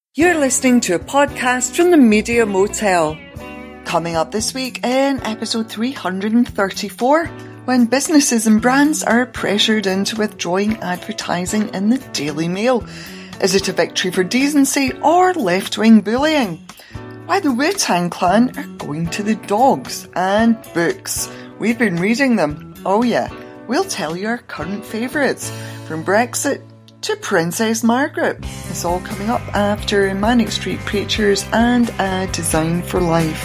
You're listening to a podcast from the Media Motel. Coming up this week in episode 334, when businesses and brands are pressured into withdrawing advertising in the Daily Mail. Is it a victory for decency or left-wing bullying? Why the Wu-Tang Clan are going to the dogs, and books. We've been reading them. Oh yeah, we'll tell you our current favourites, from Brexit to Princess Margaret. It's all coming up after Manic Street Preachers and A Design for Life.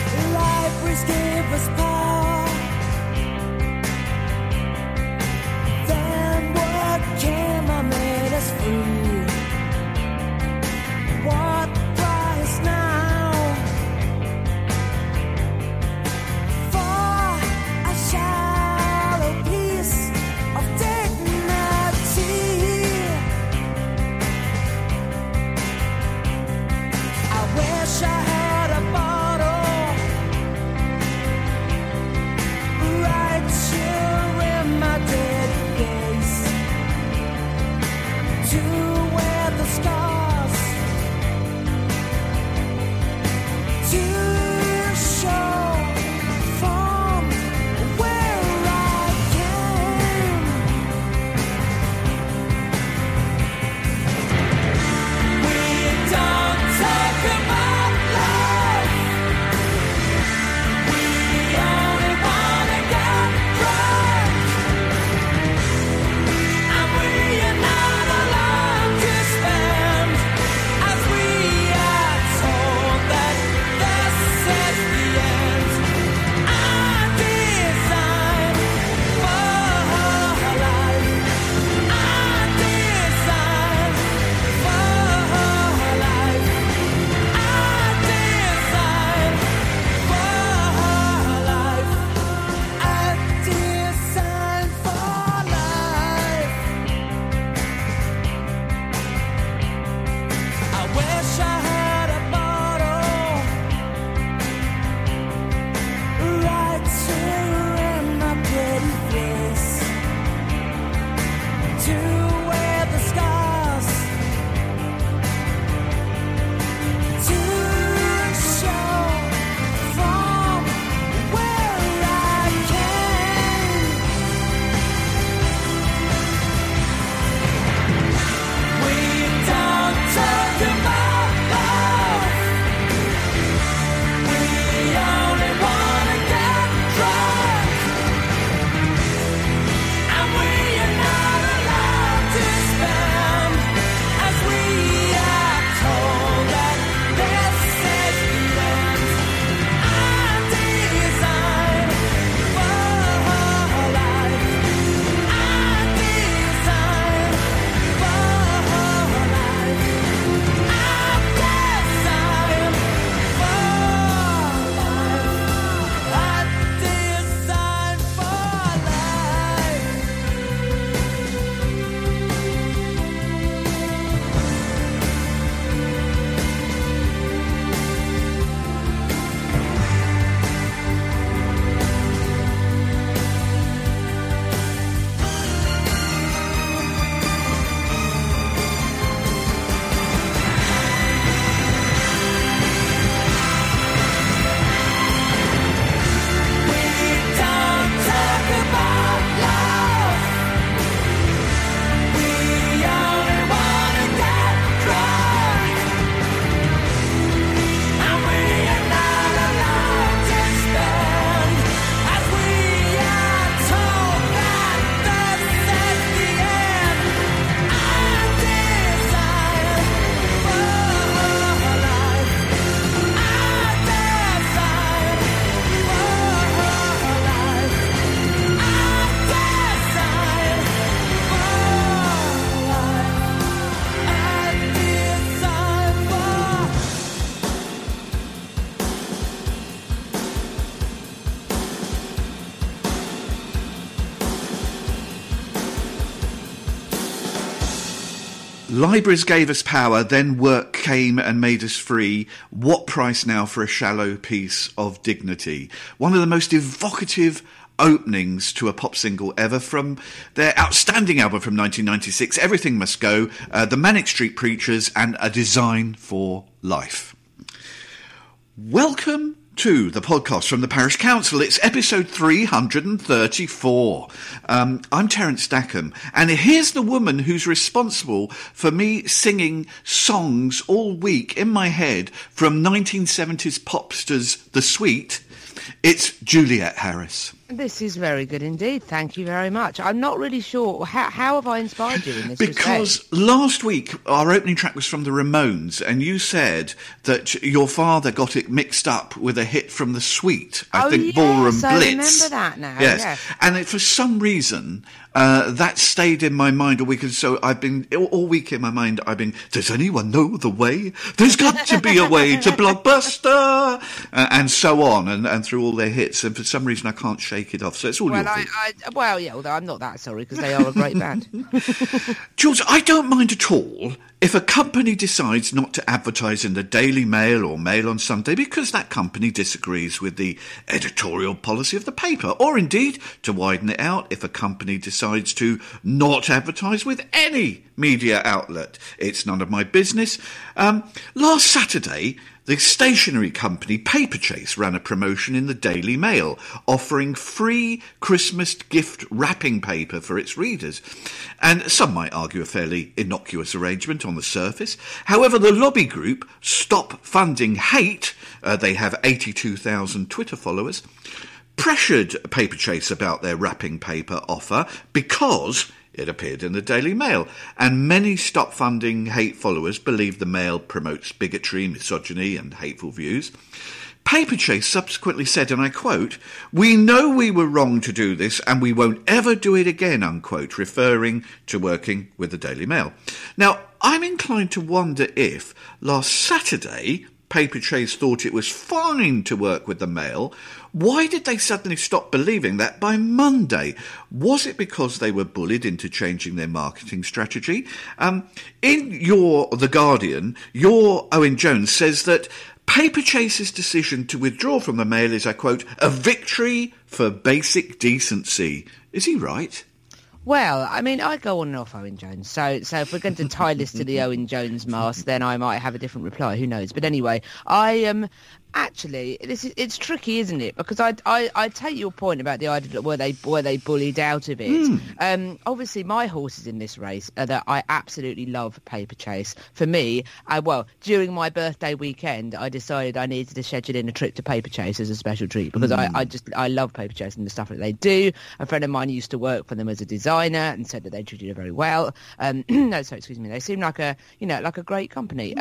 Libraries gave us power, then work came and made us free. What price now for a shallow piece of dignity? One of the most evocative openings to a pop single ever from their outstanding album from 1996, Everything Must Go, The Manic Street Preachers, and A Design for Life. Welcome to the podcast from the Parish Council. It's episode 334. I'm Terence Stackham, and here's the woman who's responsible for me singing songs all week in my head from 1970s popsters The Sweet. It's Juliet Harris. This is very good indeed. Thank you very much. I'm not really sure. How have I inspired you in this Because respect? last week our opening track was from the Ramones, and you said that your father got it mixed up with a hit from The Sweet. I think Ballroom Blitz. I remember that now. Yes. And for some reason that stayed in my mind all week. And so I've been, all week in my mind, does anyone know the way? There's got to be a way to Blockbuster! And so on, and through all their hits. And for some reason I can't shake it off. So it's all your fault. Although I'm not that sorry, because they are a great band. Jules, I don't mind at all if a company decides not to advertise in the Daily Mail or Mail on Sunday because that company disagrees with the editorial policy of the paper, or indeed, to widen it out, if a company decides to not advertise with any media outlet. It's none of my business. Last Saturday, the stationery company Paperchase ran a promotion in the Daily Mail offering free Christmas gift wrapping paper for its readers. And some might argue a fairly innocuous arrangement on the surface. However, the lobby group Stop Funding Hate, they have 82,000 Twitter followers, pressured Paperchase about their wrapping paper offer because it appeared in the Daily Mail, and many Stop Funding Hate followers believe the Mail promotes bigotry, misogyny and hateful views. Paperchase subsequently said, and I quote, "We know we were wrong to do this and we won't ever do it again," unquote, referring to working with the Daily Mail. Now, I'm inclined to wonder if last Saturday Paperchase thought it was fine to work with the Mail. Why did they suddenly stop believing that by Monday? Was it because they were bullied into changing their marketing strategy? In The Guardian, your Owen Jones says that Paperchase's decision to withdraw from the Mail is, I quote, "a victory for basic decency." Is he right? Well, I mean, I go on and off Owen Jones. So if we're going to tie this to the Owen Jones mask, then I might have a different reply. Who knows? But anyway, actually, it's tricky, isn't it? Because I take your point about the idea that were they bullied out of it. Obviously, my horses in this race are that I absolutely love Paperchase. For me, during my birthday weekend, I decided I needed to schedule in a trip to Paperchase as a special treat because I love Paperchase and the stuff that they do. A friend of mine used to work for them as a designer and said that they treated her very well. They seem like a great company.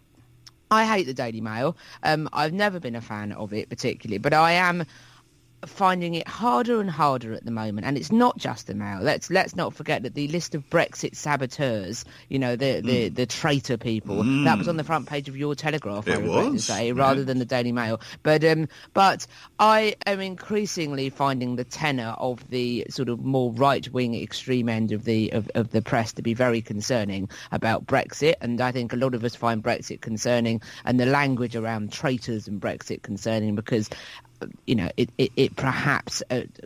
I hate the Daily Mail. I've never been a fan of it particularly, but I am finding it harder and harder at the moment, and it's not just the Mail. Let's not forget that the list of Brexit saboteurs, the traitor people, that was on the front page of your Telegraph, I regret to say, rather than the Daily Mail. But I am increasingly finding the tenor of the sort of more right-wing extreme end of the press to be very concerning about Brexit, and I think a lot of us find Brexit concerning and the language around traitors and Brexit concerning because it perhaps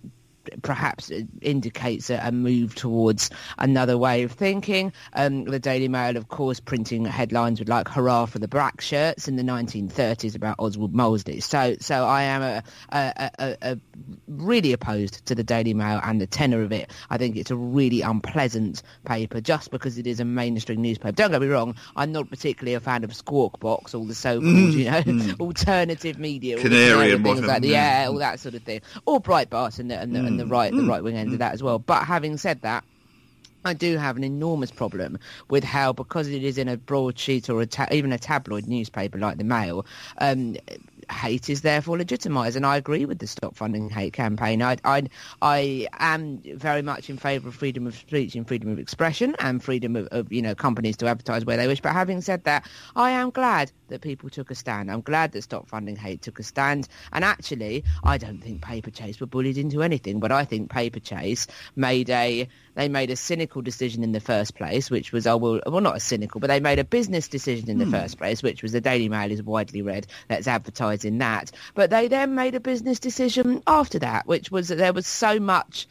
indicates a move towards another way of thinking. The Daily Mail, of course, printing headlines with like "Hurrah for the black shirts" in the 1930s about Oswald Mosley. So I am a really opposed to the Daily Mail and the tenor of it. I think it's a really unpleasant paper just because it is a mainstream newspaper. Don't get me wrong, I'm not particularly a fan of Squawk Box, all the so-called alternative media, Canary and things like all that sort of thing, or Breitbart and the right wing end of that as well. But having said that, I do have an enormous problem with how, because it is in a broadsheet or even a tabloid newspaper like the Mail, hate is therefore legitimised, and I agree with the Stop Funding Hate campaign. I am very much in favour of freedom of speech and freedom of expression and freedom of companies to advertise where they wish. But having said that, I am glad that people took a stand. I'm glad that Stop Funding Hate took a stand. And actually, I don't think Paperchase were bullied into anything, but I think Paperchase made a cynical decision in the first place, which was, well, not a cynical, but they made a business decision in the first place, which was the Daily Mail is widely read, let's advertise in that. But they then made a business decision after that, which was that there was so much,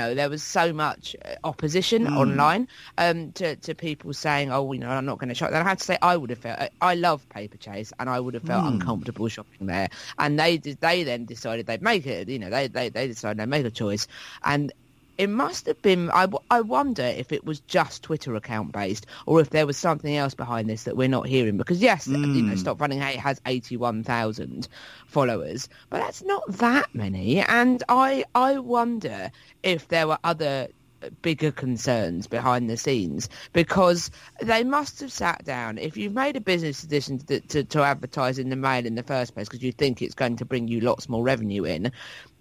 opposition online to people saying, I'm not going to shop. And I have to say, I love Paperchase, and I would have felt uncomfortable shopping there. And they then decided they'd make it. They decided they'd make a choice, and it must have been. I wonder if it was just Twitter account based, or if there was something else behind this that we're not hearing. Because yes, Stop Funding Hate has 81,000 followers, but that's not that many. And I wonder if there were other bigger concerns behind the scenes, because they must have sat down. If you've made a business decision to advertise in the Mail in the first place because you think it's going to bring you lots more revenue in,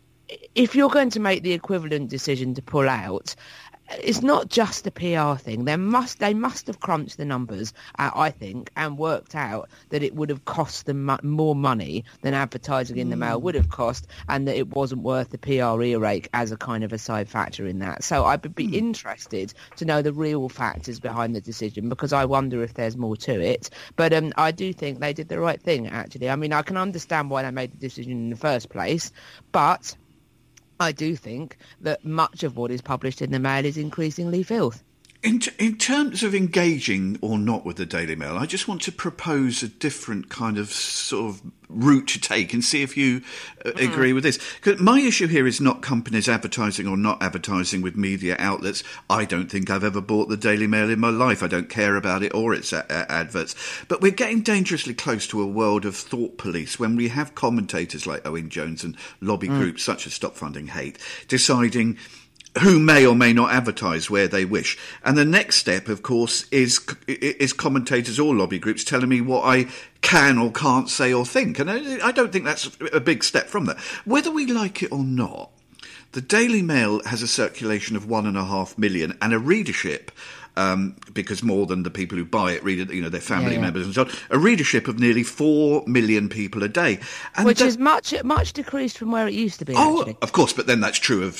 if you're going to make the equivalent decision to pull out, it's not just a PR thing. They must have crunched the numbers, I think, and worked out that it would have cost them more money than advertising in the Mail would have cost, and that it wasn't worth the PR earache as a kind of a side factor in that. So I would be interested to know the real factors behind the decision, because I wonder if there's more to it. But I do think they did the right thing, actually. I mean, I can understand why they made the decision in the first place, but I do think that much of what is published in the Mail is increasingly filth. In terms of engaging or not with the Daily Mail, I just want to propose a different kind of sort of route to take and see if you agree with this. 'Cause my issue here is not companies advertising or not advertising with media outlets. I don't think I've ever bought the Daily Mail in my life. I don't care about it or its adverts. But we're getting dangerously close to a world of thought police when we have commentators like Owen Jones and lobby groups such as Stop Funding Hate deciding who may or may not advertise where they wish. And the next step, of course, is commentators or lobby groups telling me what I can or can't say or think. And I don't think that's a big step from that. Whether we like it or not, the Daily Mail has a circulation of 1.5 million and a readership, because more than the people who buy it read it, their family members and so on, a readership of nearly 4 million people a day. And which is much decreased from where it used to be, actually. Of course, but then that's true of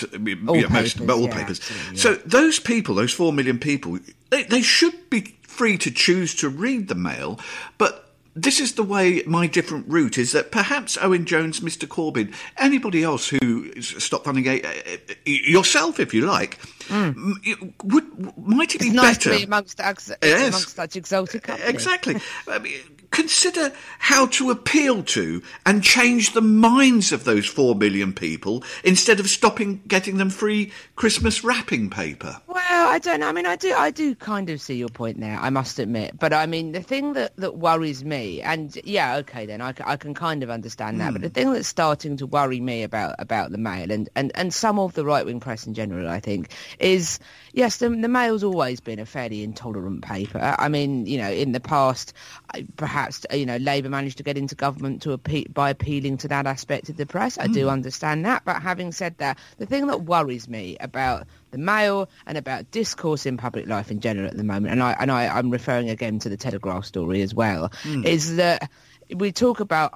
all papers. So those people, those 4 million people, they should be free to choose to read the Mail, but this is the way my different route is that perhaps Owen Jones, Mr. Corbyn, anybody else who Stop Funding Hate, yourself if you like, might it be nice better to be amongst such exalted company. Exactly. I mean, consider how to appeal to and change the minds of those 4 million people instead of getting them free Christmas wrapping paper. Well, I don't know. I mean, I do kind of see your point there, I must admit. But I mean, the thing that worries me, and I can kind of understand that, but the thing that's starting to worry me about the Mail and some of the right-wing press in general, I think, is, yes, the Mail's always been a fairly intolerant paper. I mean, in the past, perhaps, Labour managed to get into government by appealing to that aspect of the press. I do understand that. But having said that, the thing that worries me about the Mail and about discourse in public life in general at the moment, and I'm referring again to the Telegraph story as well, is that we talk about,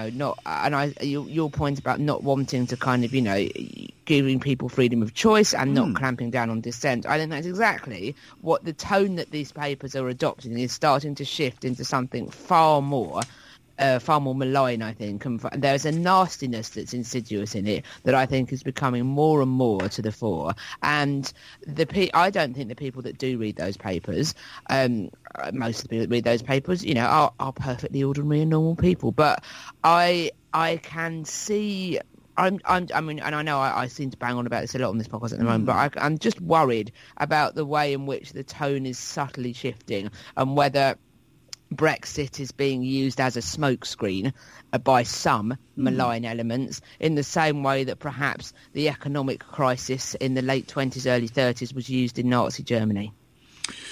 your point about not wanting to kind of, giving people freedom of choice and not clamping down on dissent. I think that's exactly what the tone that these papers are adopting is starting to shift into something far more malign, I think. And there's a nastiness that's insidious in it that I think is becoming more and more to the fore. And I don't think the people that do read those papers, most of the people that read those papers, are perfectly ordinary and normal people. But I can see. I mean, and I know I seem to bang on about this a lot on this podcast at the moment, but I'm just worried about the way in which the tone is subtly shifting and whether Brexit is being used as a smokescreen by some malign elements, in the same way that perhaps the economic crisis in the late 20s, early 30s was used in Nazi Germany.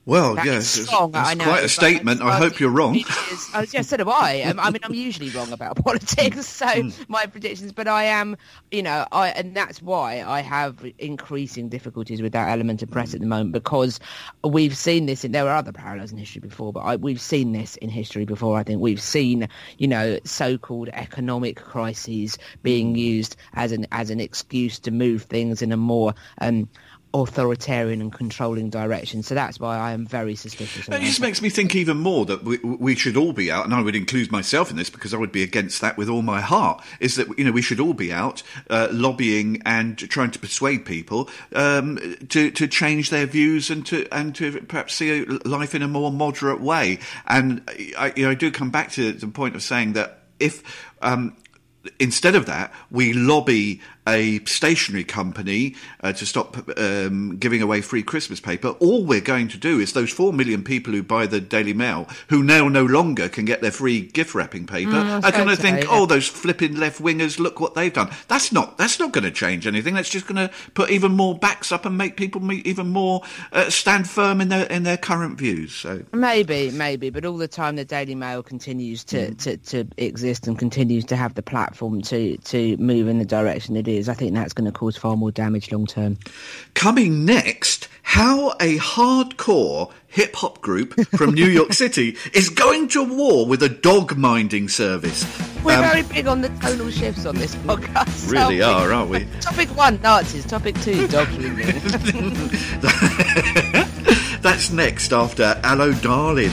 Well, That yes, is strong, it's I know, quite a but statement. I hope you're wrong. Yeah, so do I. I mean, I'm usually wrong about politics, so my predictions, but I am, and that's why I have increasing difficulties with that element of press at the moment, because we've seen this, and there were other parallels in history before, but we've seen this in history before. I think we've seen, so-called economic crises being used as an excuse to move things in a more authoritarian and controlling direction. So that's why I am very suspicious. It just makes me think even more that we should all be out, and I would include myself in this because I would be against that with all my heart, is that we should all be out lobbying and trying to persuade people to change their views and to perhaps see life in a more moderate way. And I do come back to the point of saying that if instead of that, we lobby a stationery company to stop giving away free Christmas paper. All we're going to do is those 4 million people who buy the Daily Mail, who now no longer can get their free gift wrapping paper, are going to think, oh, those flipping left-wingers, look what they've done. That's not going to change anything. That's just going to put even more backs up and make people even more stand firm in their current views. So maybe, but all the time the Daily Mail continues to exist and continues to have the platform to move in the direction it is, I think that's going to cause far more damage long term. Coming next, how a hardcore hip-hop group from New York City is going to war with a dog-minding service. We're very big on the tonal shifts on this podcast. Really aren't we? Topic 1, Nazis. Topic 2, dog grooming. That's next after Allo Darling.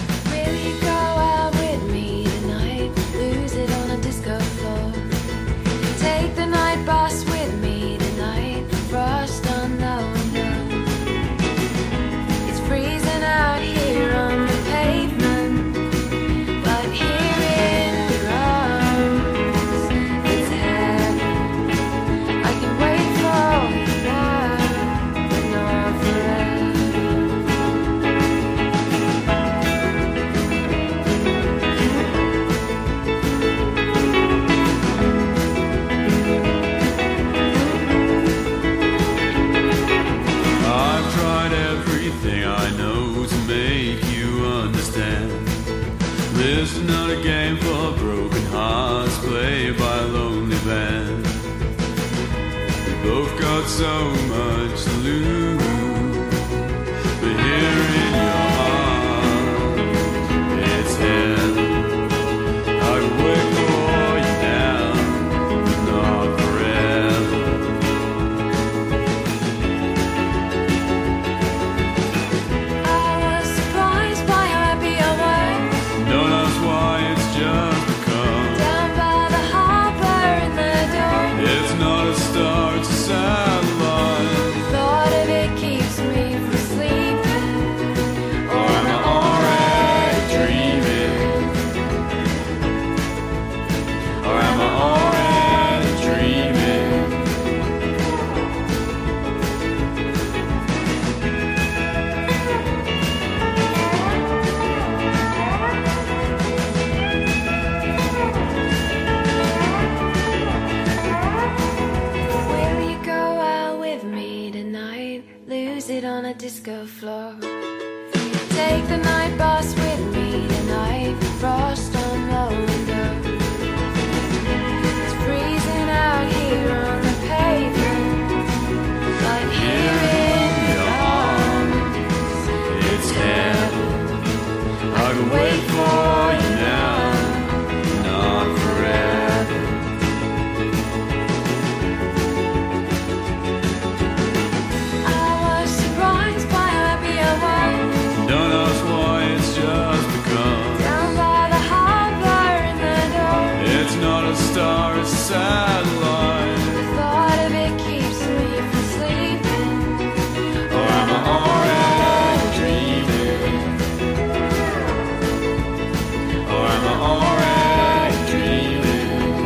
Bus with me tonight, frost on the window. It's freezing out here on the pavement, but here it grows. It's heaven. I can wait for you now, but not This is not a game for broken hearts played by a lonely band. We both got so much to lose, but here in your arms, it's heaven. I can wait for you now, but not forever. I was surprised by how happy I was. Don't ask why, it's just become. Down by the harbor in the dawn. It's not a star, it's a satellite. The thought of it keeps me from sleeping. Or am I already dreaming? Or am I already dreaming? Will you go out with me tonight? Lose it on a disco floor. Take the night bus with me tonight. Frost on the window. It's freezing out here on the pavement, but here in your arms, It's heaven. I can wait for you now, not forever. I was surprised by how happy I was. Don't ask why, it's just become. Down by the harbor in the dawn. It's not a star, it's a satellite. The thought of it keeps me from sleeping. Or am I already dreaming? Or am I already dreaming?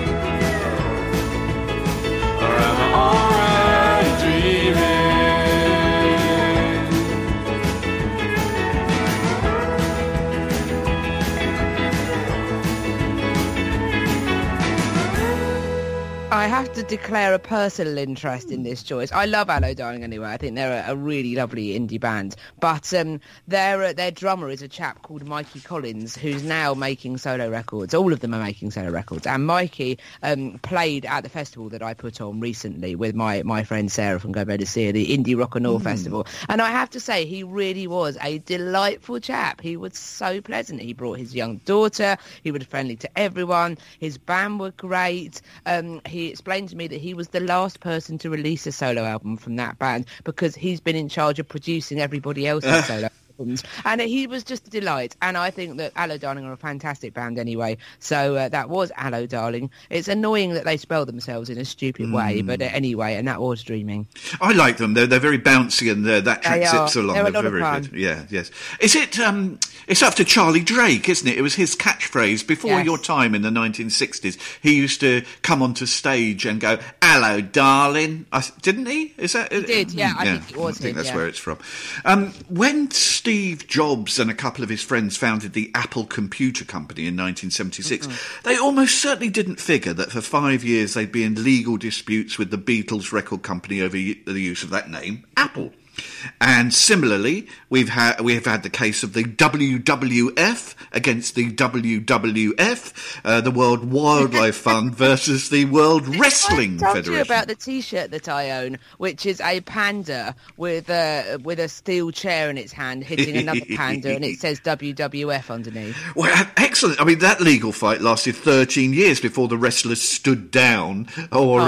Or am I already dreaming? I have to declare a personal interest in this choice. I love Hello Darling anyway. I think they're a really lovely indie band. But their drummer is a chap called Mikey Collins, who's now making solo records. All of them are making solo records. And Mikey played at the festival that I put on recently with my friend Sarah from Go Better See, the Indie Rock and Roll Festival. And I have to say, he really was a delightful chap. He was so pleasant. He brought his young daughter. He was friendly to everyone. His band were great. He explained to me that he was the last person to release a solo album from that band because he's been in charge of producing everybody else's solo albums. And he was just a delight. And I think that Hello Darling are a fantastic band anyway. So that was Hello Darling. It's annoying that they spell themselves in a stupid way, but anyway, and that was Dreaming. I like them. They're very bouncy, and that track zips along. They're a They're lot of very fun. good. Yeah, yes. Is it? It's after Charlie Drake, isn't it? It was his catchphrase before Yes. your time in the 1960s. He used to come onto stage and go, "Hello, darling." Didn't he? Is that? He did, yeah. I think it was I think him, that's yeah. where it's from. When Steve Jobs and a couple of his friends founded the Apple Computer Company in 1976, they almost certainly didn't figure that for 5 years they'd be in legal disputes with the Beatles record company over the use of that name, Apple. And similarly, we have had the case of the WWF against the WWF, the World Wildlife Fund versus the World Wrestling I told Federation. you about the T-shirt that I own, which is a panda with a steel chair in its hand hitting another panda, and it says WWF underneath. Well, excellent. I mean, that legal fight lasted 13 years before the wrestlers stood down or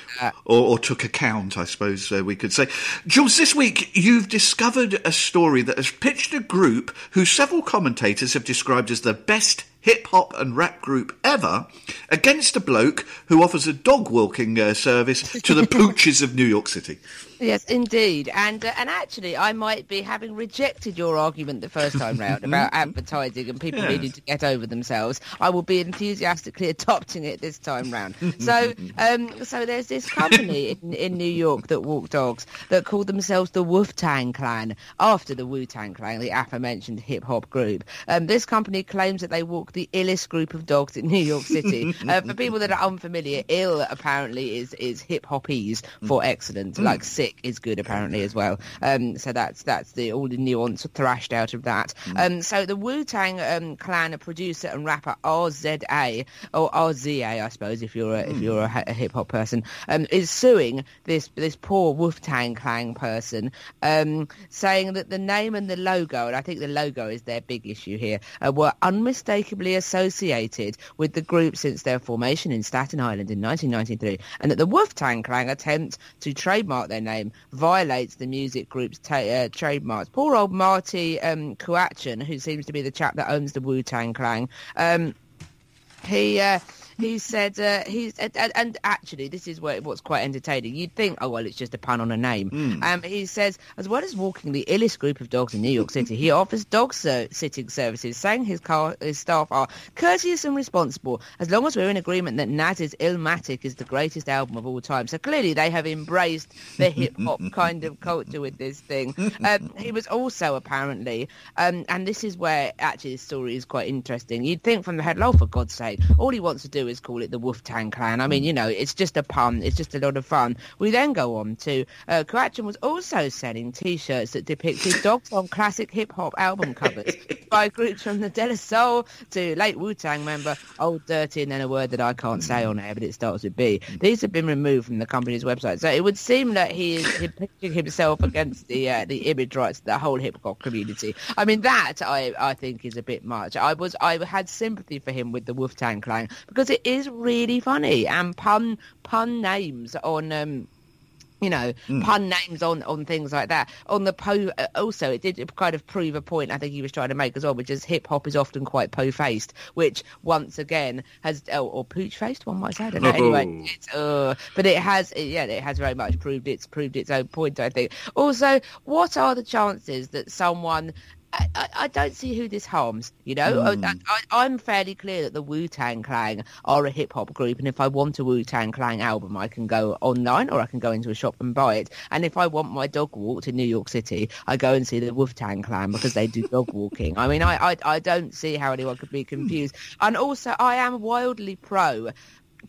took account, I suppose we could say. Jules, this week you've discovered a story that has pitched a group who several commentators have described as the best hip-hop and rap group ever against a bloke who offers a dog-walking service to the pooches of New York City. Yes, indeed. And actually, I might be having rejected your argument the first time round about advertising and people needing to get over themselves. I will be enthusiastically adopting it this time round. So there's this company in New York that walk dogs that call themselves the Wu-Tang Clan, after the Wu-Tang Clan, the aforementioned hip-hop group. This company claims that they walk the illest group of dogs in New York City. For people that are unfamiliar, ill apparently is hip-hopese for excellent, like sick is good apparently as well. So that's all the nuance thrashed out of that. So the Wu-Tang Clan producer and rapper RZA, or RZA I suppose if you're a hip hop person, is suing this poor Wu-Tang Clan person, saying that the name and the logo, and I think the logo is their big issue here, were unmistakably associated with the group since their formation in Staten Island in 1993, and that the Wu-Tang Clan attempt to trademark their name violates the music group's trademarks. Poor old Marty Kuachan, who seems to be the chap that owns the Wu-Tang Clan, he said, and actually this is what's quite entertaining. You'd think, oh, well, it's just a pun on a name. He says, as well as walking the illest group of dogs in New York City, he offers dog sitting services, saying his staff are courteous and responsible, as long as we're in agreement that Naz's Illmatic is the greatest album of all time. So clearly they have embraced the hip-hop kind of culture with this thing. He was also apparently, and this is where actually this story is quite interesting, you'd think from the headline, oh, for God's sake, all he wants to do is call it the Wu-Tang Clan. I mean, it's just a pun. It's just a lot of fun. We then go on to Kuachan was also selling T-shirts that depicted dogs on classic hip-hop album covers by groups from the De La Soul to late Wu-Tang member Old Dirty, and then a word that I can't say on air, but it starts with B. These have been removed from the company's website. So it would seem that he is pitching himself against the image rights of the whole hip-hop community. I mean, that I think is a bit much. I had sympathy for him with the Wu-Tang Clan because it is really funny, and pun names on pun names on things like that. On the also it did kind of prove a point I think he was trying to make as well, which is hip hop is often quite po-faced, which once again has or pooch-faced, one might say. I don't know. Anyway, but it has very much proved its own point, I think. Also, what are the chances that someone I don't see who this harms, I'm fairly clear that the Wu-Tang Clan are a hip-hop group, and if I want a Wu-Tang Clan album, I can go online or I can go into a shop and buy it. And if I want my dog walked in New York City, I go and see the Wu-Tang Clan because they do dog walking. I mean, I don't see how anyone could be confused. And also, I am wildly pro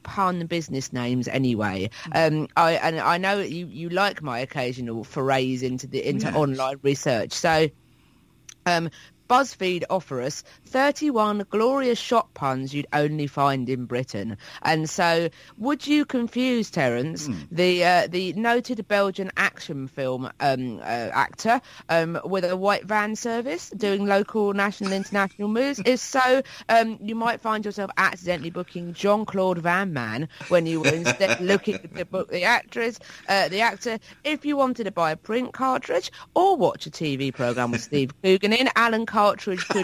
pun business names anyway. I know that you like my occasional forays into online research. So BuzzFeed offer us 31 glorious shop puns you'd only find in Britain. And so, would you confuse, Terence, the noted Belgian action film actor with a white van service doing local, national, international moves? If so, you might find yourself accidentally booking Jean-Claude Van Man when you were instead looking to book the actor. If you wanted to buy a print cartridge or watch a TV programme with Steve Coogan in, Alan Cartridge could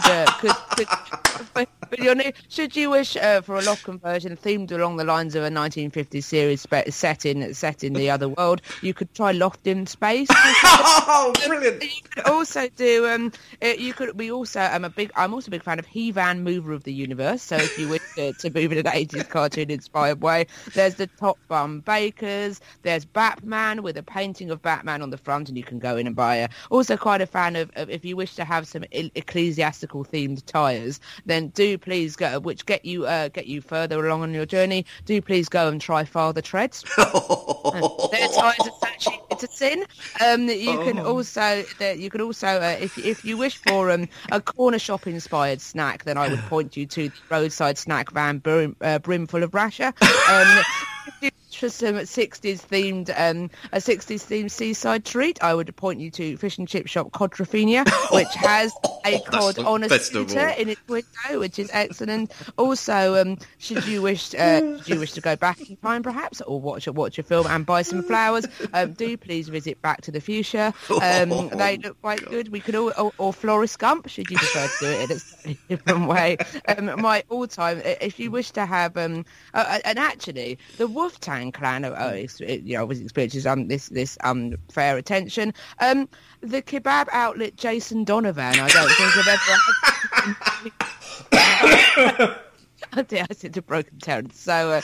should you wish for a loft conversion themed along the lines of a 1950s series set in the other world, you could try Loft in Space. Oh, brilliant! You could also do I'm also a big fan of He-Van Mover of the Universe. So if you wish to move in an 80s cartoon inspired way, there's the Top Bum Bakers. There's Batman with a painting of Batman on the front, and you can go in and buy also quite a fan of if you wish to have some ecclesiastical themed tyres, then do please go, which get you further along on your journey. Do please go and try Father Treads. Their tyres are actually it's a sin. You can also if you wish for a corner shop inspired snack, then I would point you to the roadside snack van brimful of rasher. For some 60s themed seaside treat, I would point you to fish and chip shop Codrophenia, which has a cod on a scooter in its window, which is excellent. Also, should you wish to go back in time, perhaps, or watch a film and buy some flowers, do please visit Back to the Fuchsia. They look quite good. We could or Florist Gump, should you prefer to do it in a slightly different way. My all-time, if you wish to have, and actually, the Wu-Tang Clan, was experiencing this fair attention. The kebab outlet Jason Donovan, I don't think I've ever. I said to Broken Terence. So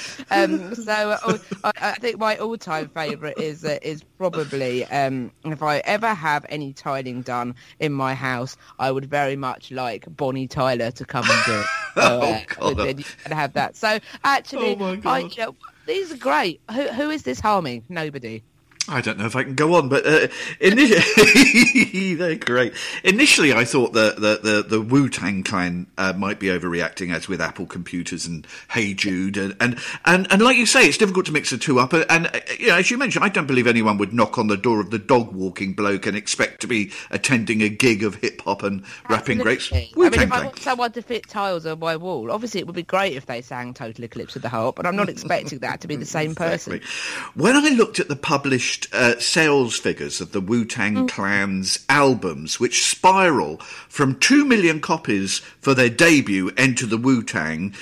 I think my all-time favourite is probably if I ever have any tiling done in my house, I would very much like Bonnie Tyler to come and do it. So, you can have that. So actually, these are great. Who is this harming? Nobody. I don't know if I can go on, but initially they're great. Initially, I thought the Wu-Tang Clan might be overreacting, as with Apple computers and Hey Jude, and like you say, it's difficult to mix the two up. And as you mentioned, I don't believe anyone would knock on the door of the dog walking bloke and expect to be attending a gig of hip hop and rapping greats. Wu-Tang Clan. I want someone to fit tiles on my wall, obviously it would be great if they sang Total Eclipse of the Heart, but I'm not expecting that to be the same person. When I looked at the published sales figures of the Wu-Tang Clan's albums, which spiral from 2 million copies for their debut, Enter the Wu-Tang,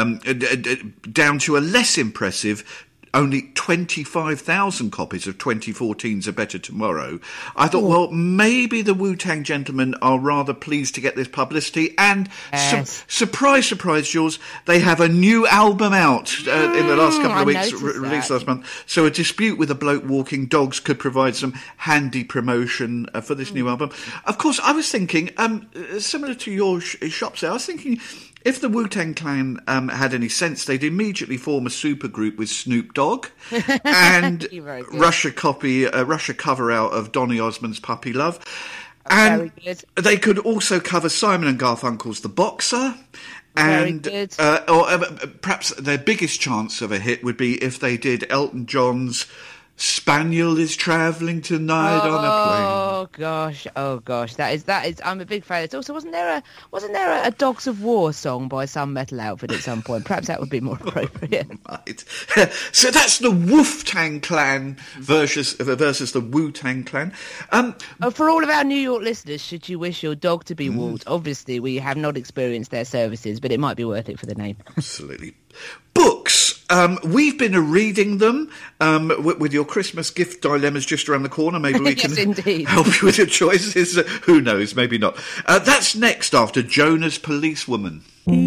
down to a less impressive only 25,000 copies of 2014's A Better Tomorrow. I thought, well, maybe the Wu-Tang gentlemen are rather pleased to get this publicity. And surprise, surprise, Jules, they have a new album out in the last couple of weeks, released last month. So a dispute with a bloke walking dogs could provide some handy promotion for this new album. Of course, I was thinking, similar to your shop sale, I was thinking, if the Wu-Tang Clan had any sense, they'd immediately form a supergroup with Snoop Dogg and Russia cover out of Donny Osmond's Puppy Love. And they could also cover Simon and Garfunkel's The Boxer. And or perhaps their biggest chance of a hit would be if they did Elton John's Spaniel is travelling tonight on a plane. Oh gosh, that is. I'm a big fan. It's also wasn't there a Dogs of War song by some metal outfit at some point? Perhaps that would be more appropriate. Right. So that's the Wu-Tang Clan versus the Wu-Tang Clan. For all of our New York listeners, should you wish your dog to be Walt, obviously we have not experienced their services, but it might be worth it for the name. Absolutely. Books. We've been reading them with your Christmas gift dilemmas just around the corner. Maybe we can help you with your choices. Who knows? Maybe not. That's next after Jonah's Policewoman.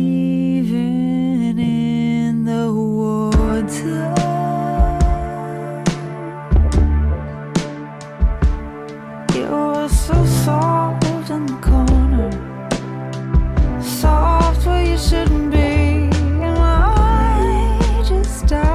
Even in the woods, you're so soft in the corner, soft where you shouldn't be. Stop.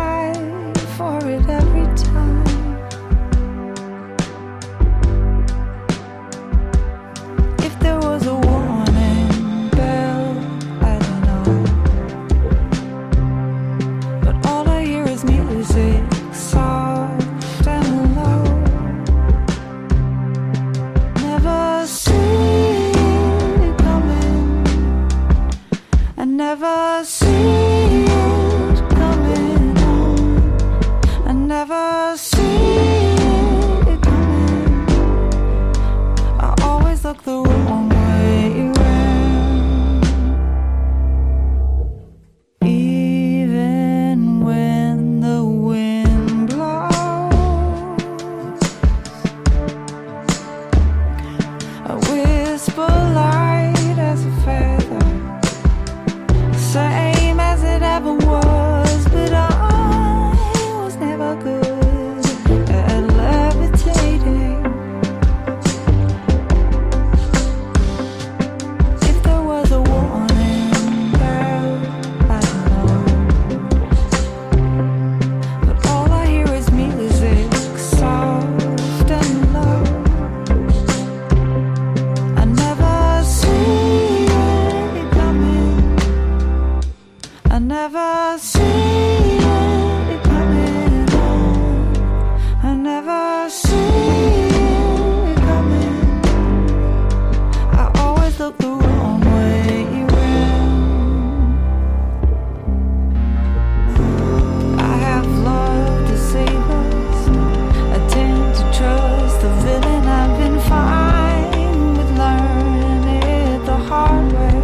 I never see it coming on. I never see it coming. I always look the wrong way around. I have loved to save us. I tend to trust the villain. I've been fine with learning it the hard way.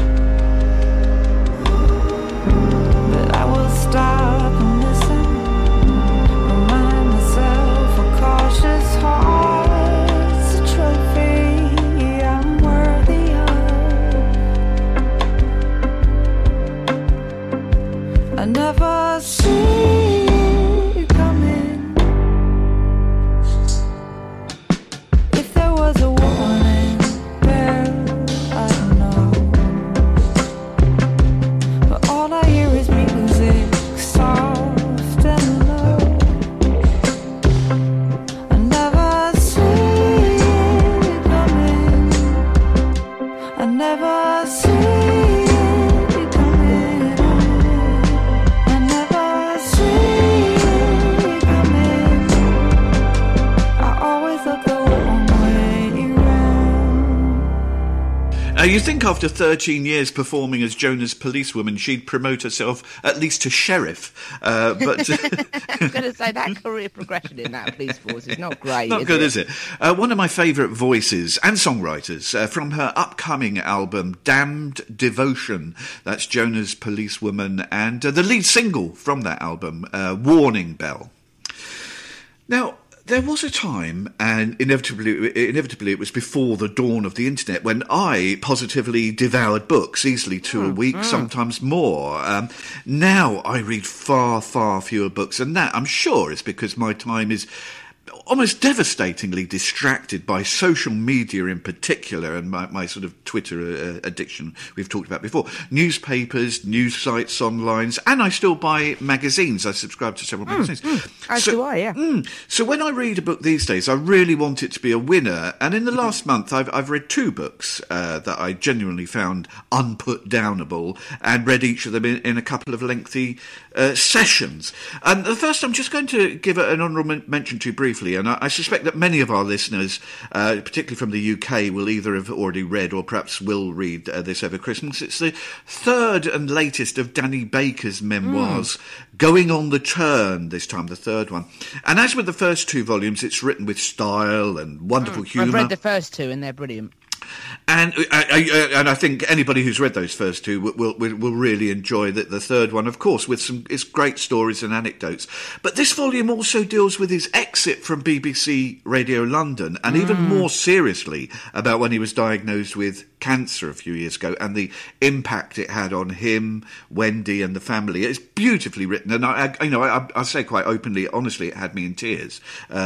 Stop and listen. Remind myself a cautious heart's a trophy I'm worthy of. I never see it coming. If there was a warning bell, I don't know. But all I hear is music. Soft and low. I never see it coming. I never see it coming. I never see it coming. I always look the wrong way around. You think after 13 years performing as Jonah's policewoman, she'd promote herself at least to sheriff. But I was going to say that career progression in that police force is not great. Not good, is it? One of my favourite voices and songwriters from her upcoming album, Damned Devotion. That's Jonah's policewoman and the lead single from that album, Warning Bell. Now, there was a time, and inevitably it was before the dawn of the internet, when I positively devoured books, easily 2 a week, sometimes more. Now I read far, far fewer books, and that, I'm sure, is because my time is almost devastatingly distracted by social media in particular, and my sort of Twitter addiction we've talked about before. Newspapers, news sites, songlines, and I still buy magazines. I subscribe to several magazines. As do I, yeah. So when I read a book these days, I really want it to be a winner. And in the last month, I've read 2 books that I genuinely found unput-downable, and read each of them in a couple of lengthy sessions. And the first I'm just going to give an honourable mention to briefly, and I suspect that many of our listeners, particularly from the UK, will either have already read or perhaps will read this over Christmas. It's the third and latest of Danny Baker's memoirs, Going on the Turn, this time the third one. And as with the first 2 volumes, it's written with style and wonderful humour. I've read the first 2 and they're brilliant. And I think anybody who's read those first 2 will really enjoy the third one, of course, with some great stories and anecdotes. But this volume also deals with his exit from BBC Radio London, and even more seriously about when he was diagnosed with cancer a few years ago and the impact it had on him, Wendy, and the family. It's beautifully written, and I say quite openly, honestly, it had me in tears.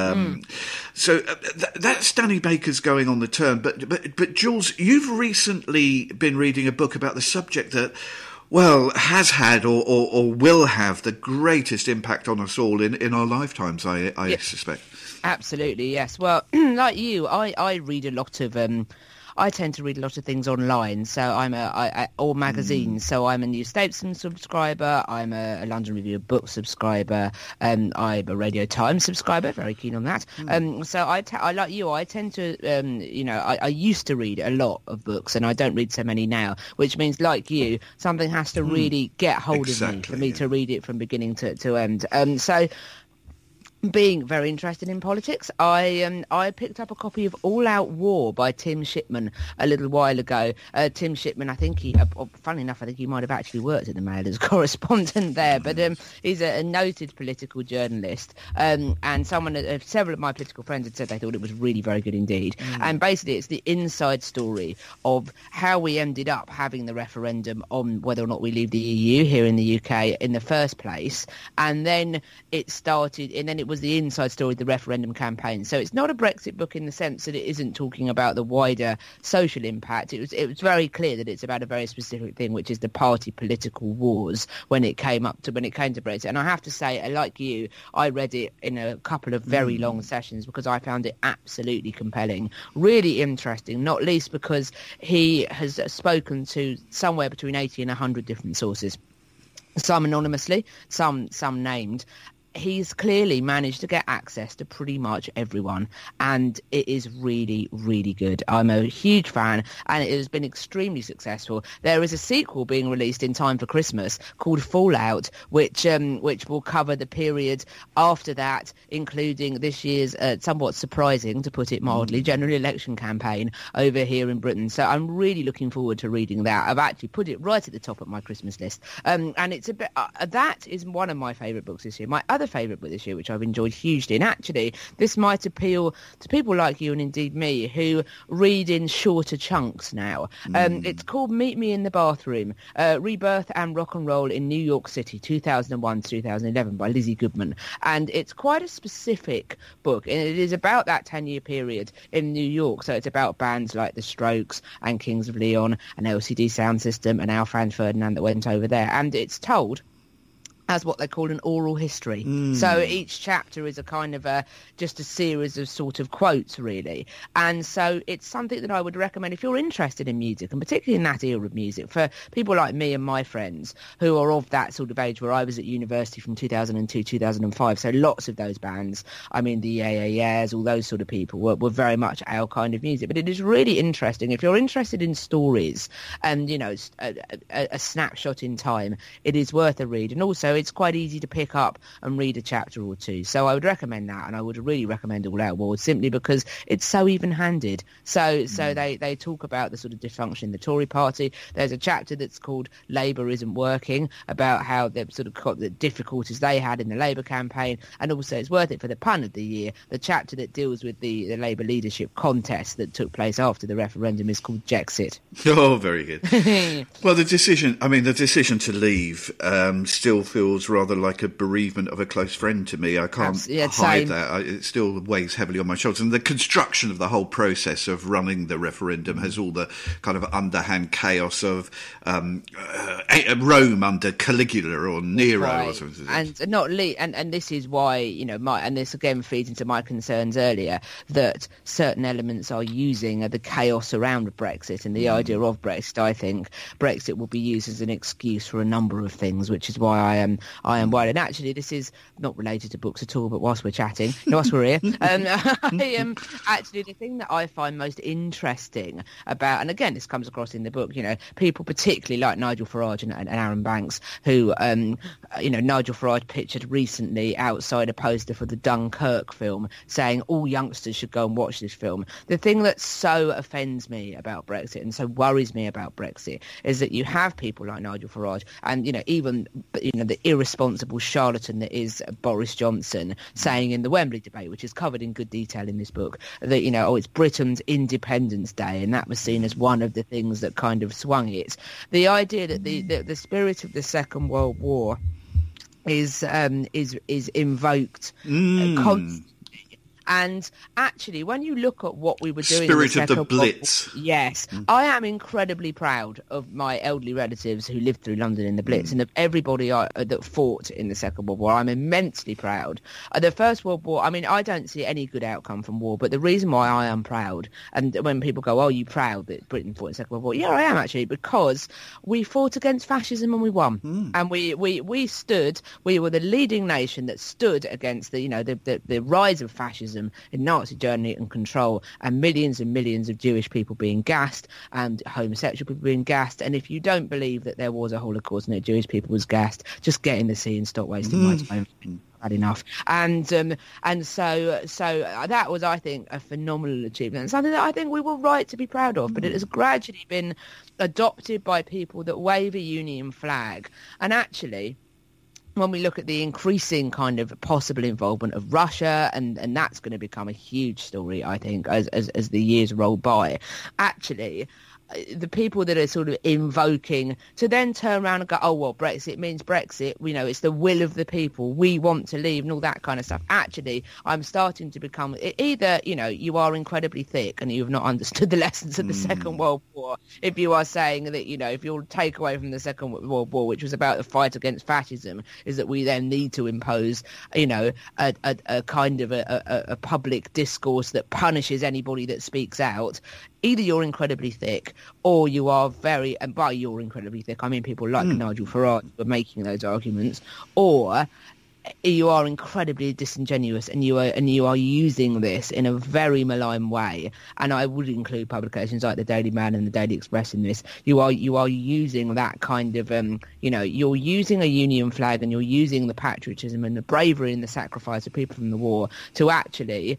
So that's Danny Baker's Going on the Turn. But Jules, you've recently been reading a book about the subject that, well, has had or will have the greatest impact on us all in our lifetimes, I suspect. Absolutely, yes. Well, like you, I read a lot of... I tend to read a lot of things online, so I'm or magazines. So I'm a New Statesman subscriber, I'm a London Review of Books subscriber, I'm a Radio Times subscriber, very keen on that. So I like you, I tend to, I used to read a lot of books, and I don't read so many now, which means, like you, something has to really get hold of me for me to read it from beginning to end. So being very interested in politics, I picked up a copy of All Out War by Tim Shipman a little while ago. Tim Shipman, I think funnily enough, I think he might have actually worked at the Mail as correspondent there, but he's a noted political journalist, and several of my political friends had said they thought it was really very good indeed. And basically it's the inside story of how we ended up having the referendum on whether or not we leave the EU here in the UK in the first place, and then it started, and then it was the inside story of the referendum campaign. So it's not a Brexit book in the sense that it isn't talking about the wider social impact. It was very clear that it's about a very specific thing, which is the party political wars when it came to Brexit. And I have to say, like you, I read it in a couple of very long sessions because I found it absolutely compelling, really interesting, not least because he has spoken to somewhere between 80 and 100 different sources. some anonymously, some named. He's clearly managed to get access to pretty much everyone, and it is really, really good. I'm a huge fan, and it has been extremely successful. There is a sequel being released in time for Christmas called Fallout, which will cover the period after that, including this year's somewhat surprising, to put it mildly, general election campaign over here in Britain. So I'm really looking forward to reading that. I've actually put it right at the top of my Christmas list, and it's a bit that is one of my favourite books this year. My other favourite book this year, which I've enjoyed hugely, and actually this might appeal to people like you and indeed me who read in shorter chunks now. It's called Meet Me in the Bathroom, Rebirth and Rock and Roll in New York City, 2001 to 2011 by Lizzie Goodman. And it's quite a specific book, and it is about that 10-year period in New York. So it's about bands like The Strokes and Kings of Leon and LCD Sound System and Al Franz Ferdinand that went over there. And it's told as what they call an oral history. So each chapter is a kind of just a series of sort of quotes, really. And so it's something that I would recommend if you're interested in music, and particularly in that era of music, for people like me and my friends who are of that sort of age where I was at university from 2002, 2005. So lots of those bands, I mean, the Yeah Yeah Yeahs, all those sort of people were very much our kind of music. But it is really interesting. If you're interested in stories and, you know, a snapshot in time, it is worth a read. And also, it's quite easy to pick up and read a chapter or two. So I would recommend that, and I would really recommend All Out War simply because it's so even-handed. So they talk about the sort of dysfunction in the Tory party. There's a chapter that's called Labour Isn't Working, about how they've sort of got the difficulties they had in the Labour campaign, and also it's worth it for the pun of the year. The chapter that deals with the Labour leadership contest that took place after the referendum is called Jexit. Oh, very good. Well, the decision to leave still feels rather like a bereavement of a close friend to me. I can't hide that. It still weighs heavily on my shoulders. And the construction of the whole process of running the referendum has all the kind of underhand chaos of Rome under Caligula or Nero or something. And this is why, you know, and this again feeds into my concerns earlier, that certain elements are using the chaos around Brexit and the idea of Brexit. I think Brexit will be used as an excuse for a number of things, which is why I am worried. And actually, this is not related to books at all, but whilst we're chatting, whilst we're here, actually the thing that I find most interesting about, and again, this comes across in the book, you know, people particularly like Nigel Farage and Aaron Banks, who, you know, Nigel Farage pictured recently outside a poster for the Dunkirk film saying all youngsters should go and watch this film. The thing that so offends me about Brexit and so worries me about Brexit is that you have people like Nigel Farage and, you know, even, you know, the irresponsible charlatan that is Boris Johnson saying in the Wembley debate, which is covered in good detail in this book, that, you know, it's Britain's Independence Day, and that was seen as one of the things that kind of swung it. The idea that the spirit of the Second World War is invoked constantly. And actually, when you look at what we were doing... Spirit of the Blitz. Yes. I am incredibly proud of my elderly relatives who lived through London in the Blitz and of everybody that fought in the Second World War. I'm immensely proud. The First World War, I mean, I don't see any good outcome from war, but the reason why I am proud, and when people go, oh, you proud that Britain fought in the Second World War? Yeah, I am actually, because we fought against fascism and we won. And we were the leading nation that stood against the rise of fascism in Nazi Germany and control, and millions of Jewish people being gassed and homosexual people being gassed. And if you don't believe that there was a Holocaust and that Jewish people was gassed, just get in the sea and stop wasting my time. Had enough. And so that was, I think, a phenomenal achievement, and something that I think we were right to be proud of. But it has gradually been adopted by people that wave a Union flag. And actually, when we look at the increasing kind of possible involvement of Russia, and that's going to become a huge story, I think, as the years roll by, actually, the people that are sort of invoking to then turn around and go, oh, well, Brexit means Brexit, you know, it's the will of the people, we want to leave and all that kind of stuff. Actually, I'm starting to become either, you know, you are incredibly thick and you've not understood the lessons of the Second World War, if you are saying that, you know, if your takeaway from the Second World War, which was about the fight against fascism, is that we then need to impose, you know, a kind of a public discourse that punishes anybody that speaks out. Either you're incredibly thick or you are very, and by you're incredibly thick, I mean people like Nigel Farage were making those arguments, or you are incredibly disingenuous and you are using this in a very malign way. And I would include publications like the Daily Mail and the Daily Express in this. You are using that kind of you're using a Union flag, and you're using the patriotism and the bravery and the sacrifice of people from the war to actually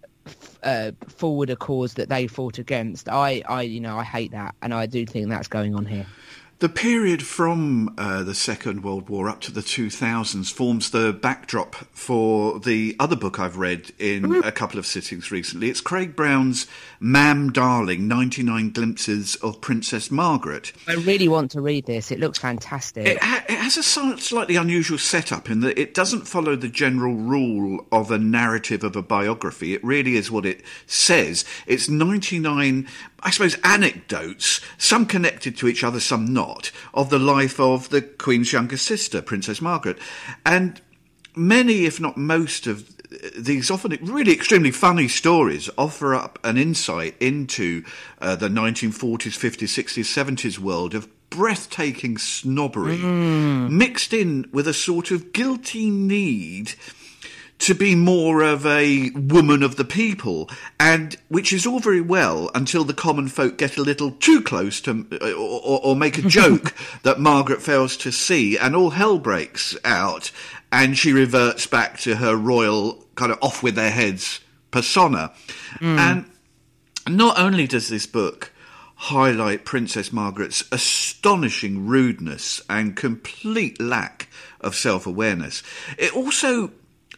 forward a cause that they fought against. I hate that, and I do think that's going on here. The period from the Second World War up to the 2000s forms the backdrop for the other book I've read in a couple of sittings recently. It's Craig Brown's Ma'am Darling, 99 Glimpses of Princess Margaret. I really want to read this. It looks fantastic. It has a slightly unusual setup in that it doesn't follow the general rule of a narrative of a biography. It really is what it says. It's 99, I suppose, anecdotes, some connected to each other, some not, of the life of the Queen's younger sister, Princess Margaret. And many, if not most, of these often really extremely funny stories offer up an insight into the 1940s, 50s, 60s, 70s world of breathtaking snobbery, mixed in with a sort of guilty need to be more of a woman of the people, and which is all very well until the common folk get a little too close to or make a joke that Margaret fails to see, and all hell breaks out, and she reverts back to her royal kind of off with their heads persona. And not only does this book highlight Princess Margaret's astonishing rudeness and complete lack of self-awareness, it also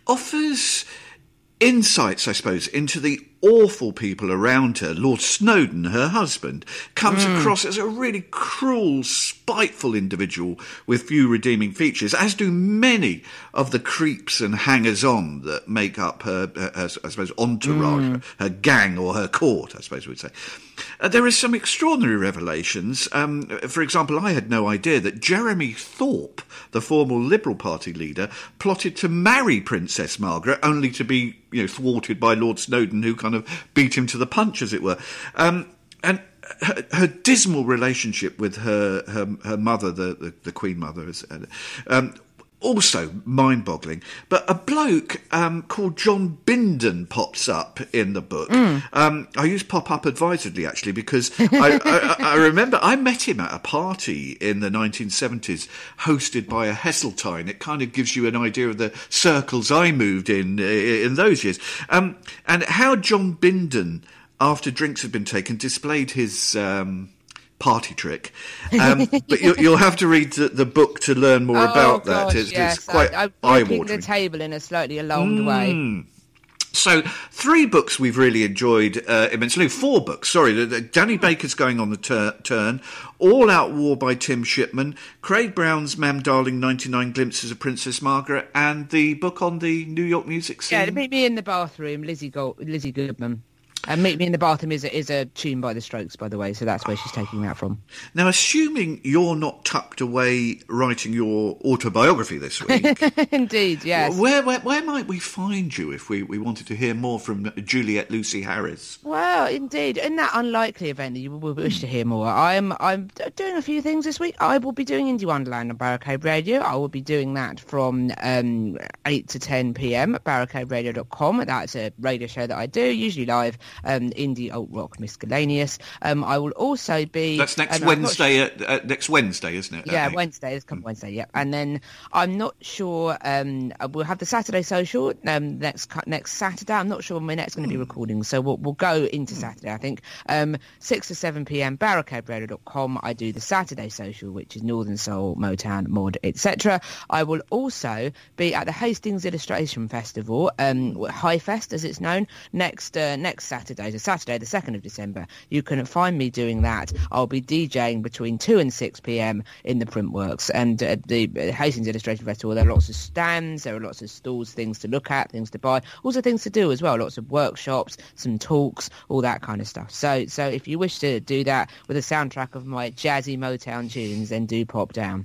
offers insights, I suppose, into the awful people around her. Lord Snowdon, her husband, comes across as a really cruel, spiteful individual with few redeeming features, as do many of the creeps and hangers-on that make up her I suppose, entourage, her gang or her court, I suppose we'd say. There are some extraordinary revelations. For example, I had no idea that Jeremy Thorpe, the former Liberal Party leader, plotted to marry Princess Margaret, only to be thwarted by Lord Snowdon, who kind of beat him to the punch, as it were. And her dismal relationship with her mother, the Queen Mother, also mind-boggling. But a bloke called John Bindon pops up in the book. I use pop-up advisedly, actually, because I remember I met him at a party in the 1970s hosted by a Heseltine. It kind of gives you an idea of the circles I moved in those years. And how John Bindon, after drinks had been taken, displayed his party trick. But you'll have to read the book to learn more about that. It's quite eye-watering. The table in a slightly alarmed way. So 3 books we've really enjoyed immensely. 4 books, sorry. Danny Baker's Going on the Turn, All Out War by Tim Shipman, Craig Brown's Ma'am Darling, 99 Glimpses of Princess Margaret, and the book on the New York music scene. Yeah, Meet Me in the Bathroom, Lizzie Goodman. And Meet Me in the Bathroom is a tune by The Strokes, by the way, so that's where she's taking that from. Now, assuming you're not tucked away writing your autobiography this week... Indeed, yes. Where might we find you if we wanted to hear more from Juliet Lucy Harris? Well, indeed. In that unlikely event that you will wish to hear more, I'm doing a few things this week. I will be doing Indie Wonderland on Barricade Radio. I will be doing that from 8 to 10 p.m. at barricaderadio.com. That's a radio show that I do, usually live. Indie alt rock miscellaneous. I will also be. That's next Wednesday. Next Wednesday, isn't it? Yeah, Wednesday. It's come Wednesday. Yeah, and then I'm not sure. We'll have the Saturday social next Saturday. I'm not sure when we're next going to be recording, so we'll go into Saturday. I think 6 to 7 p.m. barricaderadio.com. I do the Saturday social, which is Northern Soul, Motown, Mod, etc. I will also be at the Hastings Illustration Festival, High Fest as it's known, next Saturday, so Saturday the 2nd of December. You can find me doing that. I'll be DJing between 2 and 6 p.m. in the Printworks, and the Hastings Illustration Festival, there are lots of stands, there are lots of stalls, things to look at, things to buy, also things to do as well, lots of workshops, some talks, all that kind of stuff. So if you wish to do that with a soundtrack of my jazzy Motown tunes, then do pop down.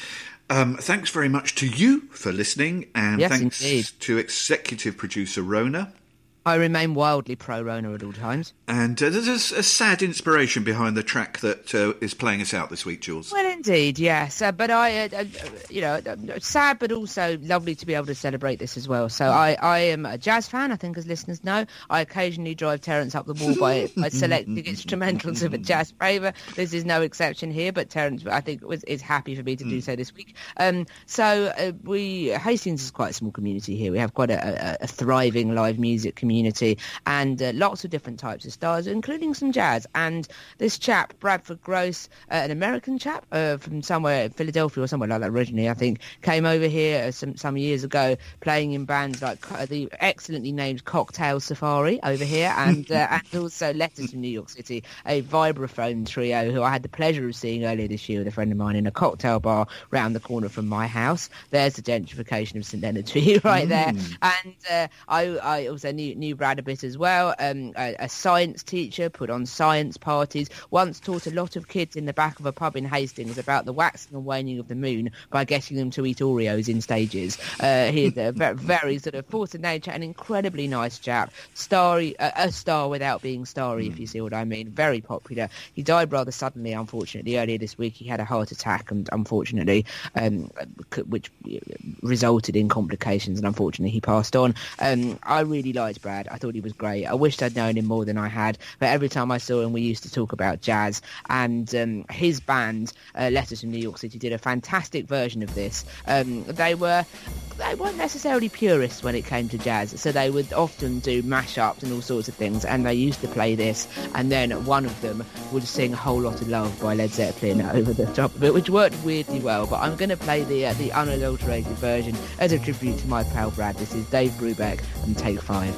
Thanks very much to you for listening, and yes, thanks indeed. to executive producer Rona. I remain wildly pro-Rona at all times. And there's a sad inspiration behind the track that is playing us out this week, Jules. Well, indeed, yes. But sad, but also lovely to be able to celebrate this as well. So I am a jazz fan, I think, as listeners know. I occasionally drive Terence up the wall by selecting instrumentals of a jazz favour. This is no exception here, but Terence, I think, is happy for me to do so this week. Hastings is quite a small community here. We have quite a thriving live music community and lots of different types of styles, including some jazz. And this chap, Bradford Gross, an American chap from somewhere, Philadelphia or somewhere like that originally, I think, came over here some years ago playing in bands like the excellently named Cocktail Safari over here and also Letters from New York City, a vibraphone trio who I had the pleasure of seeing earlier this year with a friend of mine in a cocktail bar round the corner from my house. There's the gentrification of St Leonard's for you right there. And I also knew Brad a bit as well, a science teacher, put on science parties, once taught a lot of kids in the back of a pub in Hastings about the waxing and waning of the moon by getting them to eat Oreos in stages. He's a very sort of force of nature, an incredibly nice chap, a star without being starry, if you see what I mean, very popular. He died rather suddenly, unfortunately, earlier this week. He had a heart attack and unfortunately, which resulted in complications, and unfortunately he passed on. I really liked Brad. I thought he was great. I wished I'd known him more than I had, but every time I saw him we used to talk about jazz, and his band Letters from New York City did a fantastic version of this. They weren't necessarily purists when it came to jazz, so they would often do mashups and all sorts of things, and they used to play this, and then one of them would sing A Whole Lot of Love by Led Zeppelin over the top of it, which worked weirdly well. But I'm going to play the unadulterated version as a tribute to my pal Brad. This is Dave Brubeck and Take 5.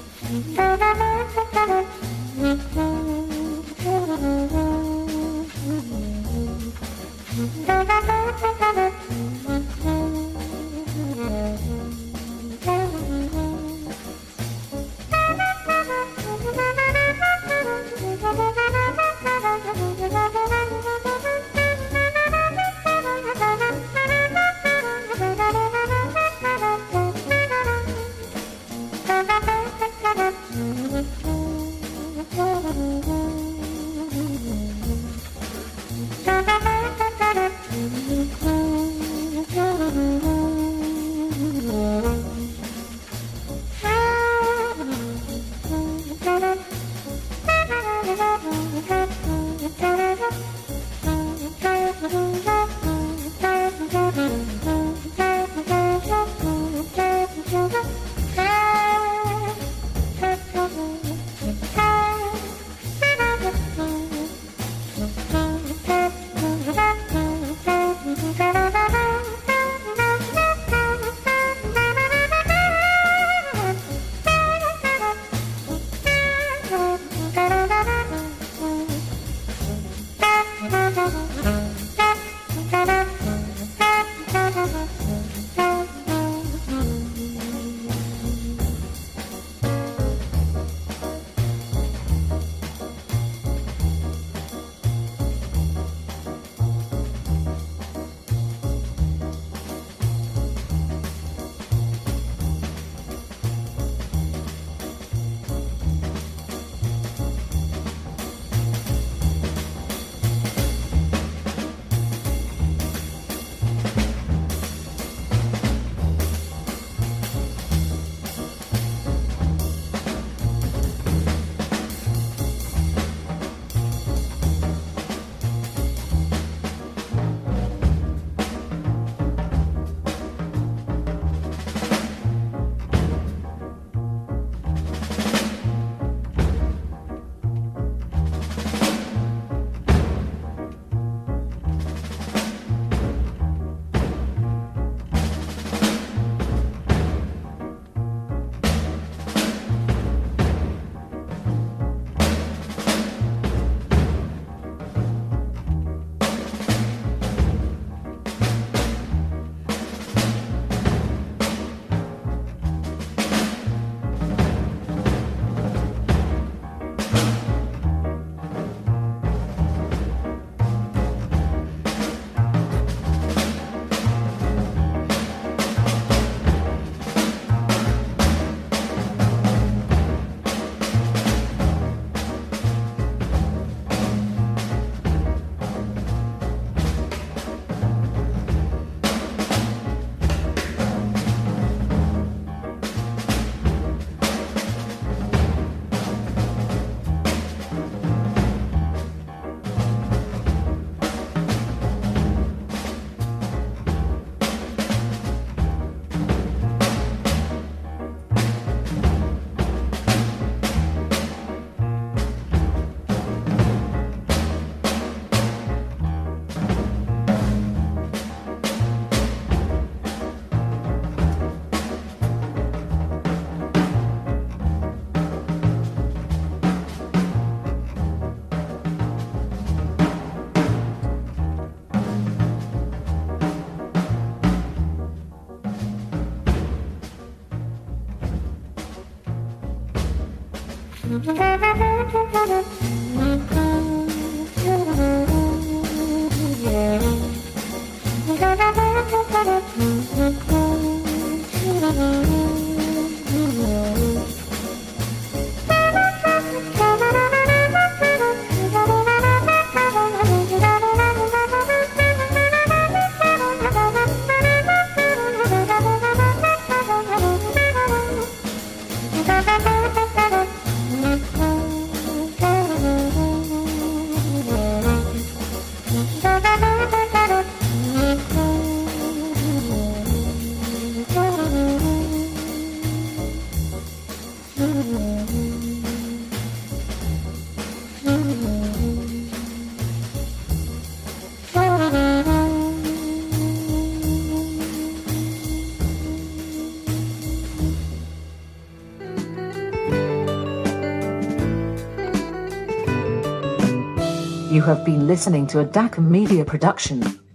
You have been listening to a DACA Media production.